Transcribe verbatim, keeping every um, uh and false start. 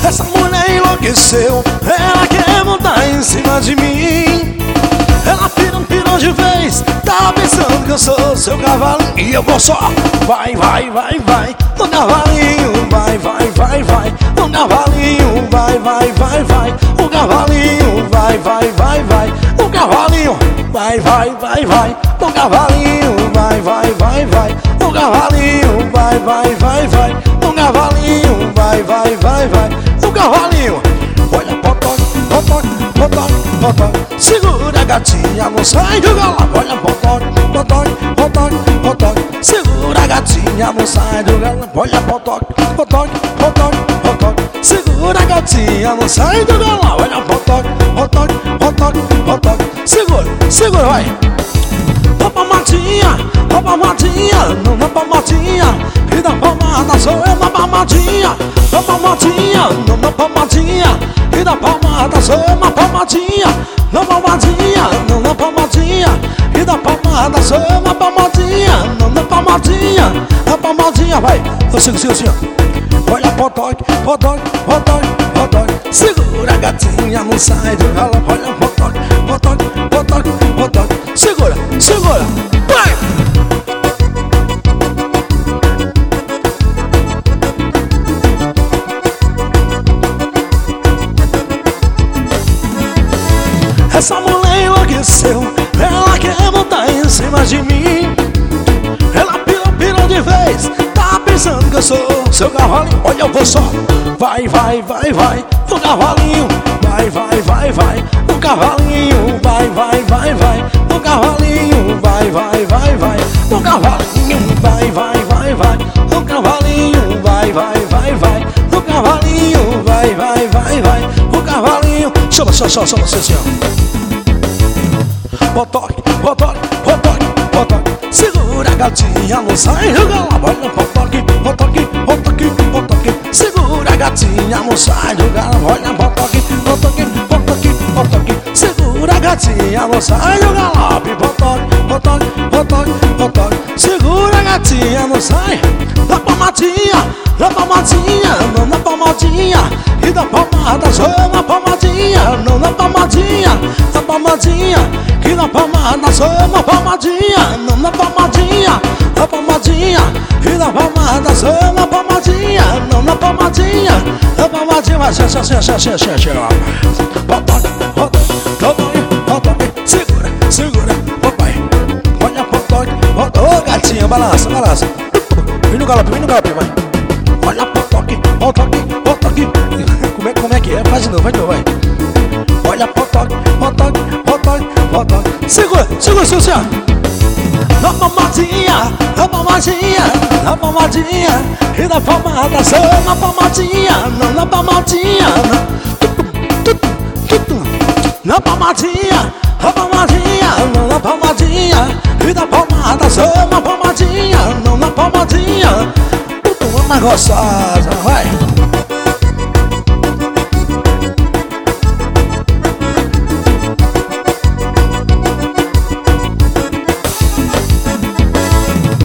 Essa mulher enlouqueceu, ela quer montar em cima de mim. Ela pirou, pirou de vez, tá pensando que eu sou seu cavalinho. E eu vou só, vai, vai, vai, vai, no cavalinho, vai, vai, vai, vai, no cavalinho, vai, vai, vai, vai, o cavalinho, vai, vai, vai, vai, o cavalinho, vai, vai, vai, vai, o cavalinho, vai, vai, vai, vai, o cavalinho, vai, vai, vai, vai, o cavalinho, vai, vai, vai, vai, o cavalinho. Olha, potoque, potoque, potoque, potoque, segura a gatinha, não sai do galão. Olha, potoque, potoque, potoque, potoque, segura a gatinha, não sai do galão. Olha, potoque, potoque, potoque, potoque, segura a gatinha, não sai do galão. Olha, potoque, potoque, potoque, potoque, segura, segura, vai. Dá pra matinha, dá pra matinha, não dá pra matinha, e dá palmada, sou eu na palmadinha. Dá pra matinha, não dá pra matinha, e dá palmada, sou eu na palmadinha. Dá palmadinha, não dá palmadinha, e dá palmada, sou eu na palmadinha. Não dá palmadinha, dá palmadinha, vai. Eu sigo, sigo, sigo. Olha, potoque, potoque, potoque, potoque, segura a gatinha, não sai do galão. Olha, potoque, potoque, potoque, potoque, segura, segura, vai! Essa mulher enlouqueceu, ela quer montar em cima de mim. Ela pirou, pirou de vez, tá pensando que eu sou seu cavalinho. Olha, eu vou só, vai, vai, vai, vai, o cavalinho, vai, vai, vai, vai, o cavalinho, vai, vai, vai, vai, o cavalinho, vai, vai, vai, vai, o cavalinho, vai, vai, vai, vai, o cavalinho, vai, vai, vai, vai, o cavalinho, vai, vai, vai, vai, o cavalinho. Chama, chama, chama, chama, chama, chama. Potoque, potoque, potoque, potoque, segura a gatinha, não sai do galão. Olha, potoque, potoque, potoque, potoque, segura a gatinha, não sai do galão. Olha, potoque, potoque, potoque, potoque, segura a gatinha, não sai do galão. Potoque, potoque, potoque, potoque, segura a gatinha, não sai. Dá palmadinha, dá palmadinha, não dá palmadinha, e dá palmada, só na palmadinha, não dá palmadinha, dá palmadinha, que na palmada, só na palmadinha, não na palmadinha, na palmadinha, e na palmada, só na palmadinha, não na palmadinha, na palmadinha, vai, xê, xê, xê, xê, xê, xê, xê, potoque, potoque, potoque, potoque, segura, segura, papai, olha, potoque, potoque, gatinha, balança, balança, vem no galope, vem no galope, vai, olha, potoque, potoque, potoque, como é, como é que é, faz de novo, vai de novo, vai, olha, potoque, potoque, potoque, potoque, segura, segura, segura, na palmadinha, na palmadinha, na palmadinha, e na palmada, só na palmadinha, não na palmadinha, na palmadinha, na palmadinha, não na palmadinha, e na palmada, só na palmadinha, não na palmadinha, uma gostosa, vai.